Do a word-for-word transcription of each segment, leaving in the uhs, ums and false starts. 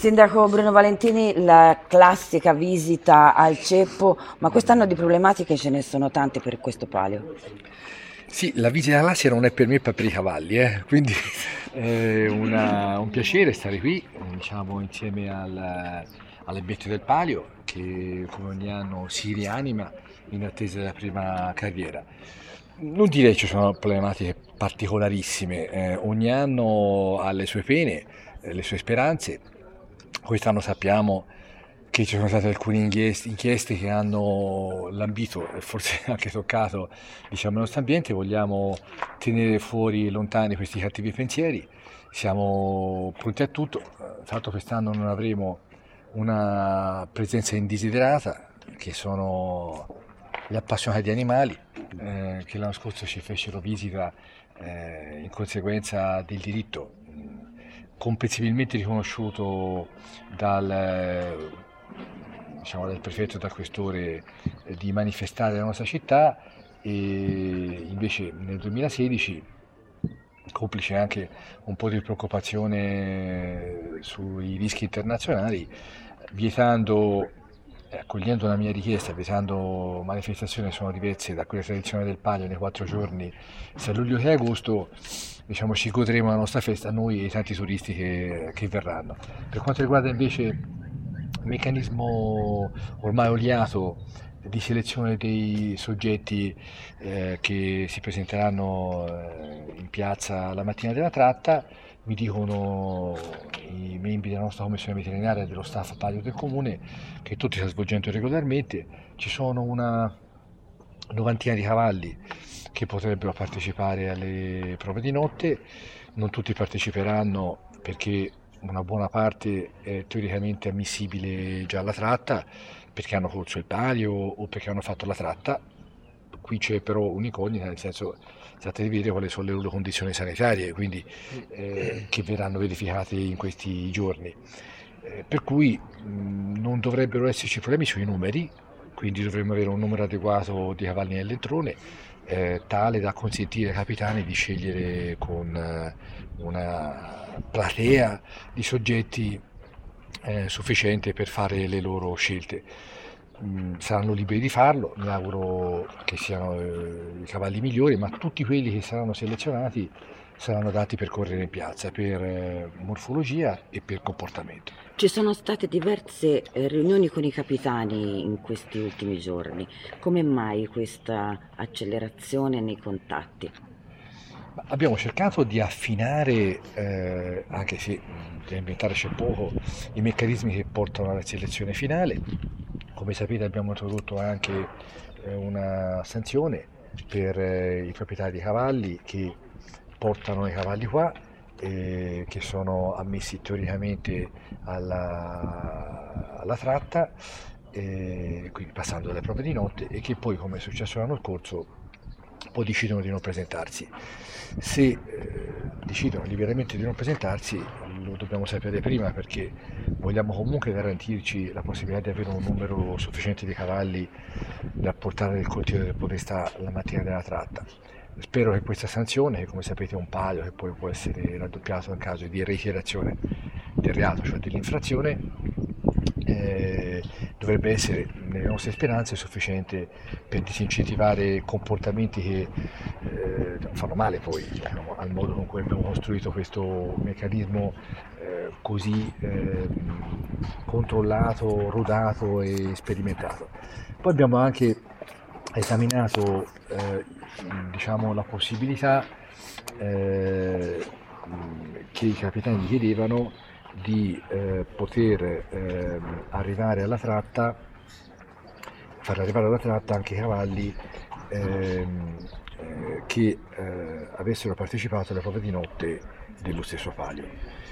Sindaco Bruno Valentini, la classica visita al ceppo, ma quest'anno di problematiche ce ne sono tante per questo palio. Sì, la visita all'Asia non è per me, ma per i cavalli, eh. Quindi è una- un piacere stare qui, eh, diciamo, insieme al, all'ambiente del Palio, che come ogni anno si rianima in attesa della prima carriera. Non direi che ci sono problematiche particolarissime, eh, ogni anno ha le sue pene, eh, le sue speranze. Quest'anno sappiamo che ci sono state alcune inchieste, inchieste che hanno lambito e forse anche toccato, diciamo, il nostro ambiente. Vogliamo tenere fuori lontani questi cattivi pensieri, siamo pronti a tutto. Tra l'altro quest'anno non avremo una presenza indesiderata, che sono gli appassionati di animali, eh, che l'anno scorso ci fecero visita eh, in conseguenza del diritto mh, comprensibilmente riconosciuto dal, eh, diciamo, dal prefetto e dal questore, eh, di manifestare la nostra città. E invece nel duemilasedici, complice anche un po' di preoccupazione sui rischi internazionali, vietando, eh, accogliendo la mia richiesta, vietando manifestazioni che sono diverse da quelle tradizionali del Palio nei quattro giorni, sia luglio che agosto, diciamo, ci godremo la nostra festa noi e i tanti turisti che, che verranno. Per quanto riguarda invece il meccanismo ormai oliato di selezione dei soggetti eh, che si presenteranno eh, in piazza la mattina della tratta, mi dicono i membri della nostra commissione veterinaria e dello staff Palio del Comune che tutto si sta svolgendo regolarmente. Ci sono una novantina di cavalli che potrebbero partecipare alle prove di notte, non tutti parteciperanno perché una buona parte è teoricamente ammissibile già alla tratta, perché hanno corso il palio o perché hanno fatto la tratta. Qui c'è però un'incognita, nel senso si tratta di vedere quali sono le loro condizioni sanitarie, quindi eh, che verranno verificate in questi giorni. Eh, per cui mh, non dovrebbero esserci problemi sui numeri, quindi dovremmo avere un numero adeguato di cavalli nell'entrone, eh, tale da consentire ai capitani di scegliere con eh, una platea di soggetti eh, sufficiente per fare le loro scelte. Mm, saranno liberi di farlo, mi auguro che siano eh, i cavalli migliori, ma tutti quelli che saranno selezionati saranno dati per correre in piazza, per eh, morfologia e per comportamento. Ci sono state diverse eh, riunioni con i capitani in questi ultimi giorni. Come mai questa accelerazione nei contatti? Ma abbiamo cercato di affinare, eh, anche se mh, da inventare c'è poco, i meccanismi che portano alla selezione finale. Come sapete abbiamo introdotto anche eh, una sanzione per eh, i proprietari di cavalli che portano i cavalli qua, eh, che sono ammessi teoricamente alla, alla tratta, eh, quindi passando le prove di notte, e che poi, come è successo l'anno scorso, poi decidono di non presentarsi. Se eh, decidono liberamente di non presentarsi, lo dobbiamo sapere prima, perché vogliamo comunque garantirci la possibilità di avere un numero sufficiente di cavalli da portare nel cortile del podestà la mattina della tratta. Spero che questa sanzione, che come sapete è un palio che poi può essere raddoppiato in caso di reiterazione del reato, cioè dell'infrazione, eh, dovrebbe essere, nelle nostre speranze, sufficiente per disincentivare comportamenti che eh, fanno male poi, diciamo, al modo con cui abbiamo costruito questo meccanismo eh, così eh, controllato, rodato e sperimentato. Poi abbiamo anche esaminato eh, diciamo, la possibilità eh, che i capitani chiedevano di eh, poter eh, arrivare alla tratta, far arrivare alla tratta anche i cavalli ehm, eh, che eh, avessero partecipato alle prove di notte dello stesso palio.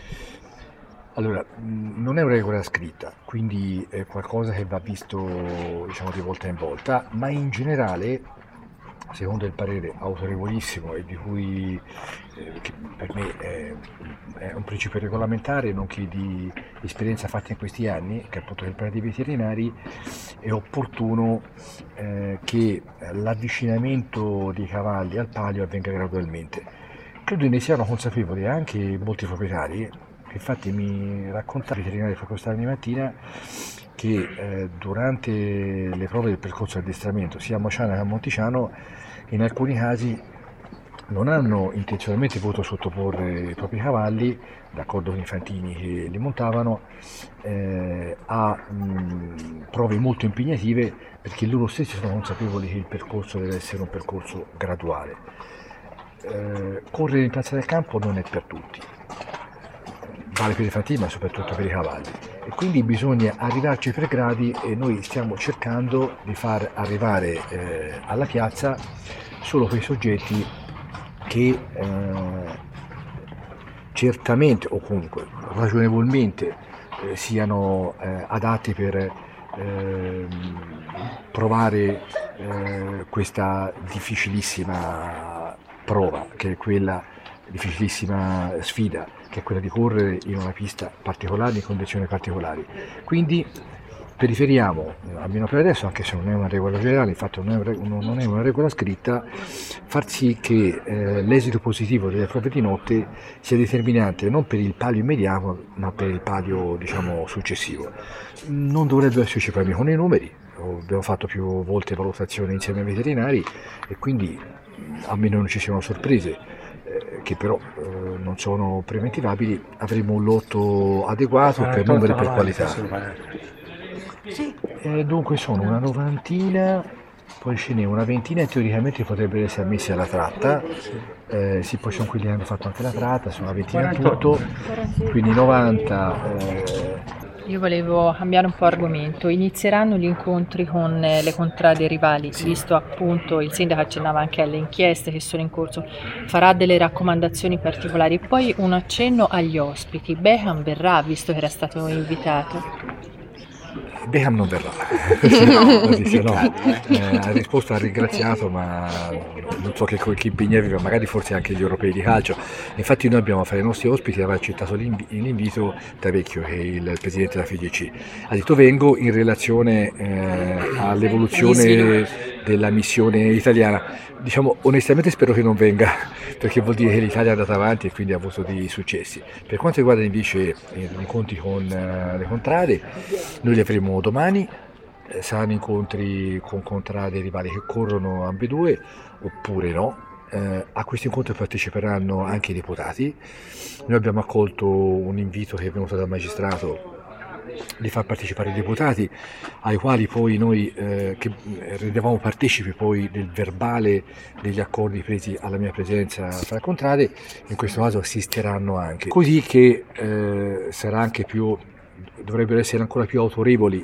Allora, mh, non è una regola scritta, quindi è qualcosa che va visto, diciamo, di volta in volta, ma in generale, secondo il parere autorevolissimo e di cui eh, che per me è, è un principio regolamentare, nonché di esperienza fatta in questi anni, che è appunto il parere dei veterinari, è opportuno eh, che l'avvicinamento dei cavalli al palio avvenga gradualmente. Credo ne siano consapevoli anche molti proprietari, Infatti mi raccontava il veterinario che stava ogni mattina che eh, durante le prove del percorso di addestramento sia a Mociana che a Monticiano in alcuni casi non hanno intenzionalmente voluto sottoporre i propri cavalli, d'accordo con i fantini che li montavano, eh, a mh, prove molto impegnative, perché loro stessi sono consapevoli che il percorso deve essere un percorso graduale. Eh, correre in piazza del campo non è per tutti, vale per i fantini ma soprattutto per i cavalli, e quindi bisogna arrivarci per gradi, e noi stiamo cercando di far arrivare eh, alla piazza solo quei soggetti che eh, certamente o comunque ragionevolmente eh, siano eh, adatti per eh, provare eh, questa difficilissima prova, che è quella difficilissima sfida, che è quella di correre in una pista particolare, in condizioni particolari. Quindi preferiamo, almeno per adesso, anche se non è una regola generale, infatti non è, non è una regola scritta, far sì che eh, l'esito positivo delle prove di notte sia determinante non per il palio immediato, ma per il palio, diciamo, successivo. Non dovrebbero esserci problemi con i numeri, abbiamo fatto più volte valutazioni insieme ai veterinari, e quindi a meno non ci siano sorprese, eh, che però eh, non sono preventivabili, avremo un lotto adeguato per numeri e per qualità. Sì, eh, dunque sono una novantina, poi ce n'è una ventina e teoricamente potrebbero essere ammessi alla tratta, eh, sì, poi sono quelli che hanno fatto anche la tratta, sono una ventina in tutto, quindi novanta. Eh... Io volevo cambiare un po' argomento. Inizieranno gli incontri con eh, le contrade rivali, sì. Visto appunto il sindaco accennava anche alle inchieste che sono in corso, farà delle raccomandazioni particolari. E poi un accenno agli ospiti. Beckham verrà, visto che era stato invitato? Beckham non verrà, no, dice, no. Eh, ha risposto, ha ringraziato, ma non so che, che impegni aveva, magari forse anche gli europei di calcio. Infatti noi abbiamo fra i nostri ospiti, aveva accettato l'invito Tavecchio, che è il presidente della F I G C. Ha detto vengo in relazione eh, all'evoluzione della missione italiana. Diciamo, onestamente spero che non venga, perché vuol dire che l'Italia è andata avanti e quindi ha avuto dei successi. Per quanto riguarda invece gli incontri con uh, le contrade, noi li avremo domani, eh, saranno incontri con contrade rivali che corrono ambedue oppure no. Eh, a questi incontri parteciperanno anche i deputati. Noi abbiamo accolto un invito che è venuto dal magistrato di far partecipare i deputati, ai quali poi noi eh, che rendevamo partecipi poi del verbale degli accordi presi alla mia presenza fra contrade, in questo caso assisteranno anche, così che eh, sarà anche più, dovrebbero essere ancora più autorevoli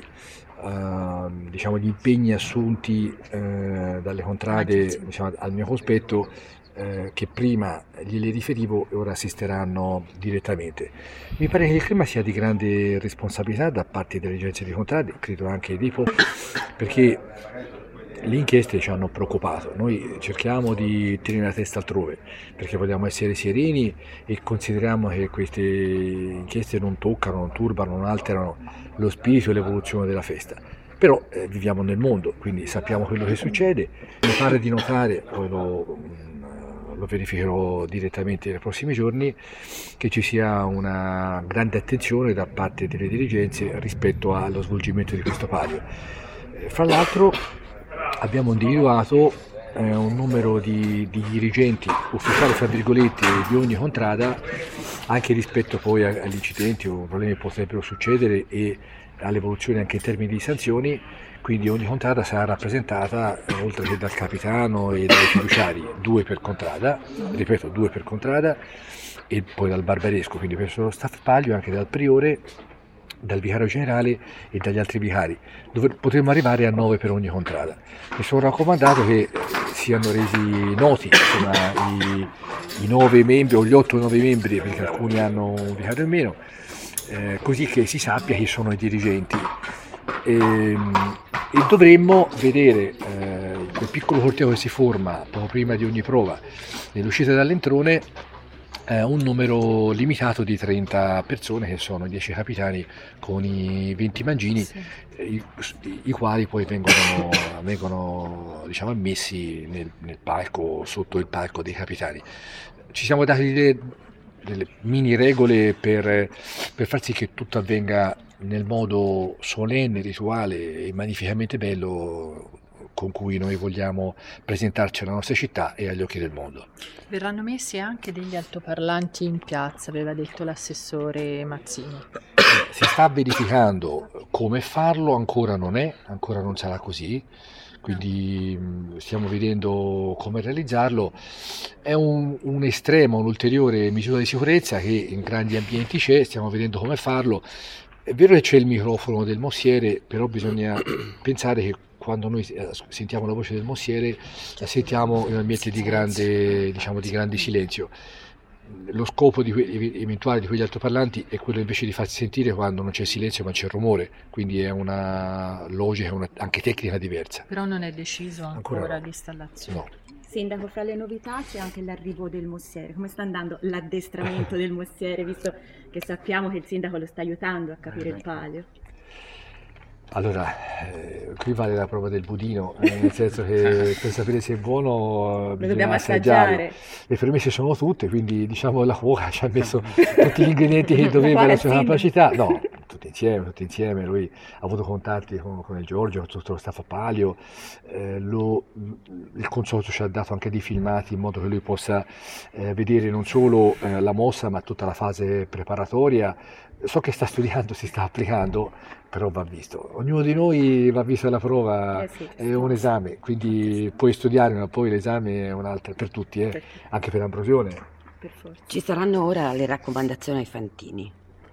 eh, diciamo gli impegni assunti eh, dalle contrade, diciamo, al mio cospetto, Eh, che prima glieli riferivo e ora assisteranno direttamente. Mi pare che il clima sia di grande responsabilità da parte delle agenzie di contrade, credo anche di perché le inchieste ci hanno preoccupato. Noi cerchiamo di tenere la testa altrove perché vogliamo essere sereni e consideriamo che queste inchieste non toccano, non turbano, non alterano lo spirito e l'evoluzione della festa. Però eh, viviamo nel mondo, quindi sappiamo quello che succede. Mi pare di notare, poi lo lo verificherò direttamente nei prossimi giorni, che ci sia una grande attenzione da parte delle dirigenze rispetto allo svolgimento di questo palio. Fra l'altro abbiamo individuato eh, un numero di, di dirigenti ufficiali, fra virgolette, di ogni contrada, anche rispetto poi agli incidenti o problemi che potrebbero succedere e all'evoluzione anche in termini di sanzioni. Quindi ogni contrada sarà rappresentata, oltre che dal capitano e dai fiduciari, due per contrada, ripeto, due per contrada, e poi dal barbaresco, quindi per lo staff palio, anche dal priore, dal vicario generale e dagli altri vicari, dove potremmo arrivare a nove per ogni contrada. Mi sono raccomandato che siano resi noti, insomma, i, i nove membri o gli otto o nove membri, perché alcuni hanno un vicario in meno, eh, così che si sappia chi sono i dirigenti. E, e dovremmo vedere eh, quel piccolo corteo che si forma poco prima di ogni prova nell'uscita dall'entrone, eh, un numero limitato di trenta persone, che sono dieci capitani con i venti mangini, sì. i, i quali poi vengono, vengono diciamo, ammessi nel, nel palco, sotto il palco dei capitani. Ci siamo dati delle, delle mini regole per, per far sì che tutto avvenga nel modo solenne, rituale e magnificamente bello con cui noi vogliamo presentarci alla nostra città e agli occhi del mondo. Verranno messi anche degli altoparlanti in piazza, aveva detto l'assessore Mazzini. Si sta verificando come farlo, ancora non è, ancora non sarà così, quindi mh, stiamo vedendo come realizzarlo. È un, un estremo, un'ulteriore misura di sicurezza che in grandi ambienti c'è, stiamo vedendo come farlo. È vero che c'è il microfono del mossiere, però bisogna pensare che quando noi eh, sentiamo la voce del mossiere la sentiamo in un ambiente di grande, diciamo, di grande silenzio. Lo scopo di que- eventuale di quegli altoparlanti è quello invece di farsi sentire quando non c'è silenzio ma c'è rumore, quindi è una logica, una, anche tecnica diversa. Però non è deciso ancora, Ancora no. l'installazione. No. Sindaco, fra le novità c'è anche l'arrivo del mossiere. Come sta andando l'addestramento del mossiere, visto che sappiamo che il sindaco lo sta aiutando a capire il palio? Allora, eh, qui vale la prova del budino, eh, nel senso che per sapere se è buono eh, bisogna dobbiamo assaggiarlo. assaggiare. Le premesse sono tutte, quindi diciamo la cuoca ci ha messo tutti gli ingredienti che doveva Quale alla sua sindaco? capacità. No, tutti insieme, tutti insieme. Lui ha avuto contatti con, con il Giorgio, con tutto lo staff a Palio. Eh, lo- il consorzio ci ha dato anche dei filmati in modo che lui possa eh, vedere non solo eh, la mossa, ma tutta la fase preparatoria. So che sta studiando, si sta applicando, però va visto. Ognuno di noi va visto alla prova, Eh sì, è un esame, quindi puoi studiare, ma poi l'esame è un'altra per tutti, eh, per, anche per Ambrosione. per forza. Ci saranno ora le raccomandazioni ai fantini.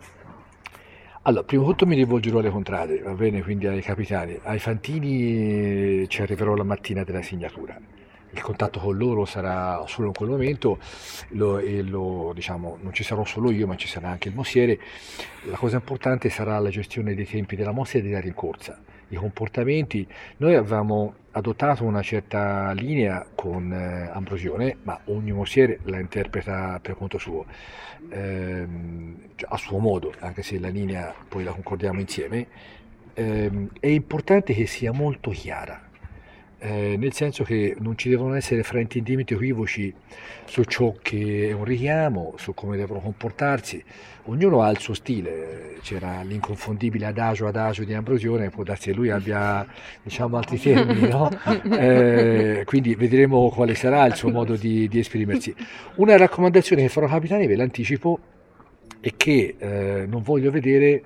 Allora, prima di tutto mi rivolgerò alle contrade, va bene, quindi ai capitani. Ai fantini ci arriverò la mattina della segnatura. Il contatto con loro sarà solo in quel momento, lo- e lo- diciamo, non ci sarò solo io, ma ci sarà anche il mossiere. La cosa importante sarà la gestione dei tempi della mossa e della rincorsa, i comportamenti. Noi avevamo adottato una certa linea con eh, Ambrosione, ma ogni mossiere la interpreta per conto suo, ehm, cioè, a suo modo, anche se la linea poi la concordiamo insieme. Ehm, è importante che sia molto chiara, eh, nel senso che non ci devono essere fraintendimenti equivoci su ciò che è un richiamo, su come devono comportarsi. Ognuno ha il suo stile, c'era l'inconfondibile adagio adagio di Ambrosione, può darsi che lui abbia, diciamo, altri termini, no? Eh, quindi vedremo quale sarà il suo modo di, di esprimersi. Una raccomandazione che farò ai capitani, ve l'anticipo, è che eh, non voglio vedere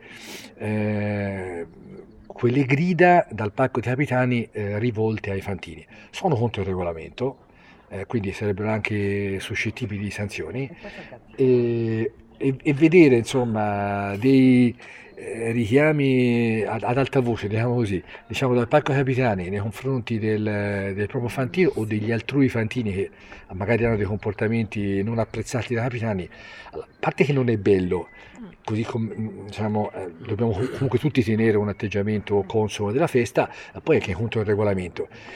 eh, quelle grida dal palco dei capitani eh, rivolte ai fantini. Sono contro il regolamento, eh, quindi sarebbero anche suscettibili di sanzioni, e, e- e vedere insomma dei eh, richiami ad, ad alta voce, diciamo così, diciamo dal palco dei capitani nei confronti del, del proprio fantino o degli altrui fantini che magari hanno dei comportamenti non apprezzati dai capitani. Allora, a parte che non è bello, così come diciamo, eh, dobbiamo comunque tutti tenere un atteggiamento consono della festa, poi anche contro il regolamento.